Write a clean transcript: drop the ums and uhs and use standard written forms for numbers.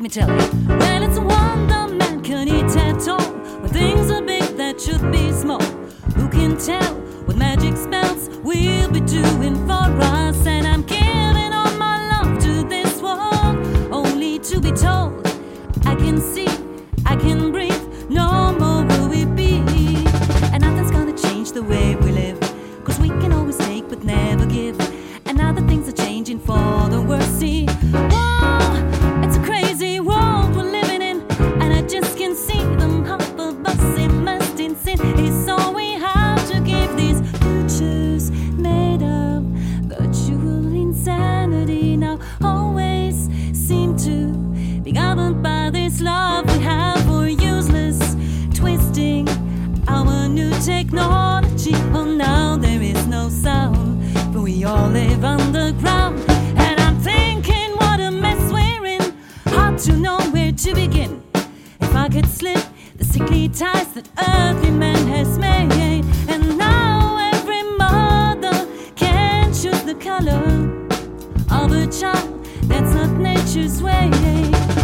let me tell you. Well, it's a wonder man can eat at all. When things are big that should be small. Who can tell what magic spells we'll be doing for us? And I'm giving all my love to this world, only to be told I can see, I can breathe, no more will we be. And nothing's gonna change the way we live, 'cause we can always take but never give. And now that things are changing for the worse, see. Whoa, it's a crazy world we're living in, and I just can't see them half of us immersed in sin. It's all we have to give these futures made of virtual insanity. Now always seem to be governed by this love we have for useless twisting our new technology. Oh, now there is no sound, but we all live underground. And I'm thinking what a mess we're in, hard to know where to begin. If I could slip the sickly ties that earthly man has made. And now every mother can choose the color of a child. That's not nature's way.